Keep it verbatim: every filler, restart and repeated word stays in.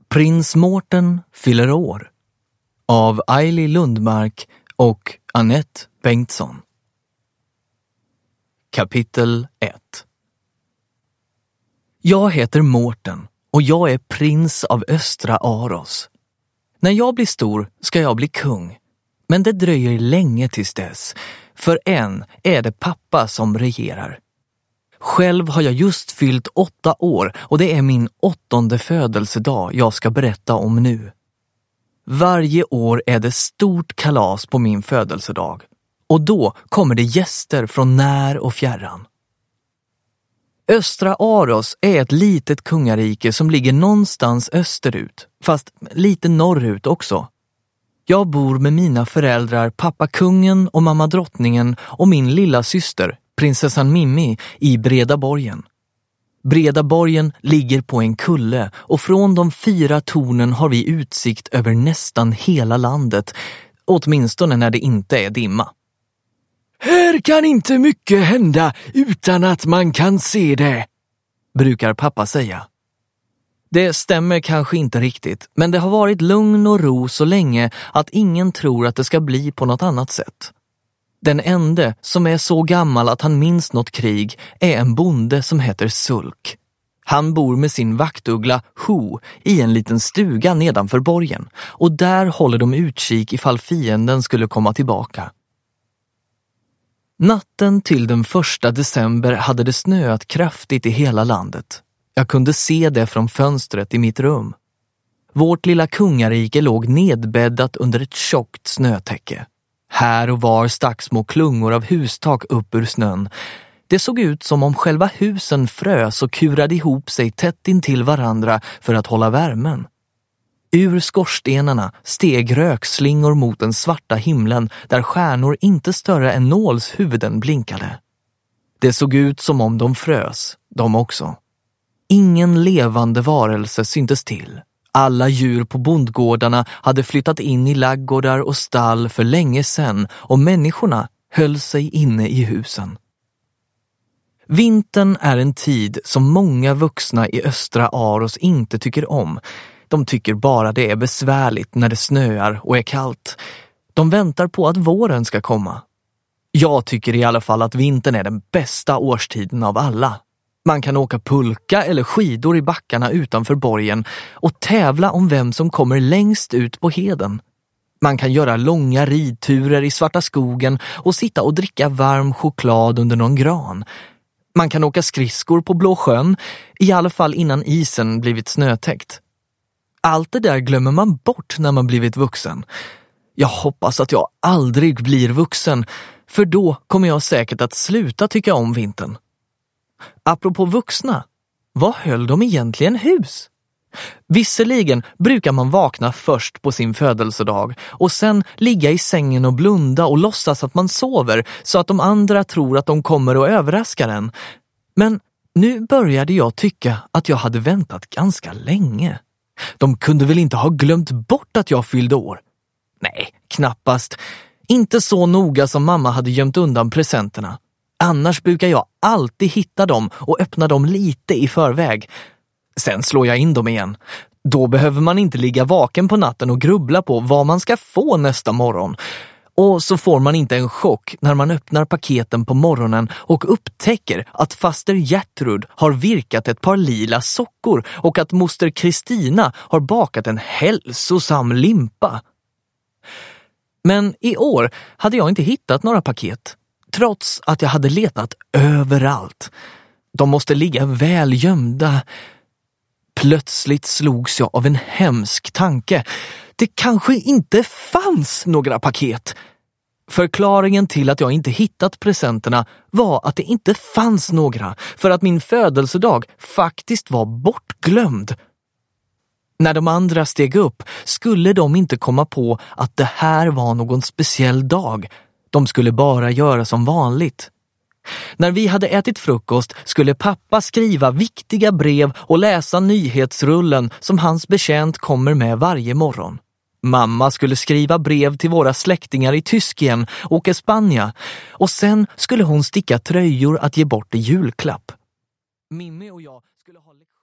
Prins Mårten fyller år av Aili Lundmark och Annette Bengtsson. Kapitel ett. Jag heter Mårten och jag är prins av Östra Aros. När jag blir stor ska jag bli kung, men det dröjer länge tills dess, för än är det pappa som regerar. Själv har jag just fyllt åtta år och det är min åttonde födelsedag jag ska berätta om nu. Varje år är det stort kalas på min födelsedag och då kommer det gäster från när och fjärran. Östra Aros är ett litet kungarike som ligger någonstans österut, fast lite norrut också. Jag bor med mina föräldrar, pappa kungen och mamma drottningen och min lilla syster, prinsessan Mimmi, i Breda borgen. Breda borgen ligger på en kulle och från de fyra tornen har vi utsikt över nästan hela landet, åtminstone när det inte är dimma. Här kan inte mycket hända utan att man kan se det, brukar pappa säga. Det stämmer kanske inte riktigt, men det har varit lugn och ro så länge att ingen tror att det ska bli på något annat sätt. Den ende som är så gammal att han minns något krig är en bonde som heter Sulk. Han bor med sin vaktuggla Ho i en liten stuga nedanför borgen och där håller de utkik ifall fienden skulle komma tillbaka. Natten till den första december hade det snöat kraftigt i hela landet. Jag kunde se det från fönstret i mitt rum. Vårt lilla kungarike låg nedbäddat under ett tjockt snötäcke. Här och var stack små klungor av hustak upp ur snön. Det såg ut som om själva husen frös och kurade ihop sig tätt intill varandra för att hålla värmen. Ur skorstenarna steg rökslingor mot den svarta himlen där stjärnor inte större än nålshuvuden blinkade. Det såg ut som om de frös, de också. Ingen levande varelse syntes till. Alla djur på bondgårdarna hade flyttat in i laggårdar och stall för länge sedan och människorna höll sig inne i husen. Vintern är en tid som många vuxna i Östra Aros inte tycker om. De tycker bara det är besvärligt när det snöar och är kallt. De väntar på att våren ska komma. Jag tycker i alla fall att vintern är den bästa årstiden av alla. Man kan åka pulka eller skidor i backarna utanför borgen och tävla om vem som kommer längst ut på heden. Man kan göra långa ridturer i svarta skogen och sitta och dricka varm choklad under någon gran. Man kan åka skridskor på Blå sjön, i alla fall innan isen blivit snötäckt. Allt det där glömmer man bort när man blivit vuxen. Jag hoppas att jag aldrig blir vuxen, för då kommer jag säkert att sluta tycka om vintern. Apropå vuxna, vad höll de egentligen hus? Visserligen brukar man vakna först på sin födelsedag och sen ligga i sängen och blunda och låtsas att man sover så att de andra tror att de kommer och överraskar en. Men nu började jag tycka att jag hade väntat ganska länge. De kunde väl inte ha glömt bort att jag fyllde år? Nej, knappast. Inte så noga som mamma hade gömt undan presenterna. Annars brukar jag alltid hitta dem och öppna dem lite i förväg. Sen slår jag in dem igen. Då behöver man inte ligga vaken på natten och grubbla på vad man ska få nästa morgon. Och så får man inte en chock när man öppnar paketen på morgonen och upptäcker att faster Gertrud har virkat ett par lila sockor och att moster Kristina har bakat en hälsosam limpa. Men i år hade jag inte hittat några paket, trots att jag hade letat överallt. De måste ligga väl gömda. Plötsligt slogs jag av en hemsk tanke. Det kanske inte fanns några paket. Förklaringen till att jag inte hittat presenterna var att det inte fanns några, för att min födelsedag faktiskt var bortglömd. När de andra steg upp skulle de inte komma på att det här var någon speciell dag. De skulle bara göra som vanligt. När vi hade ätit frukost skulle pappa skriva viktiga brev och läsa nyhetsrullen som hans betjänt kommer med varje morgon. Mamma skulle skriva brev till våra släktingar i Tyskien och Espanja och sen skulle hon sticka tröjor att ge bort i julklapp. Mimmi och jag skulle ha lektion.